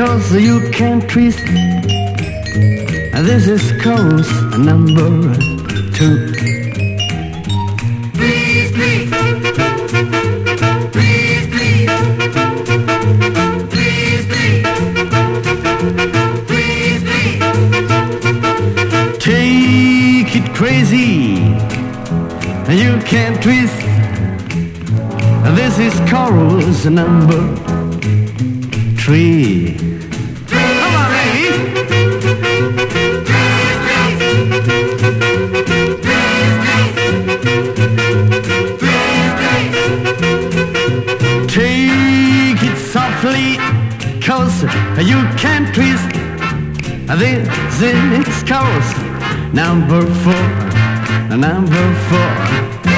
'cause you can't twist. This is chorus number 2. Please, please. Please, please. Please, please. Please, please. Take it crazy, you can't twist. This is chorus number 3. Come on, baby. Take it softly, 'cause you can't twist. This is chorus number 4. Number 4.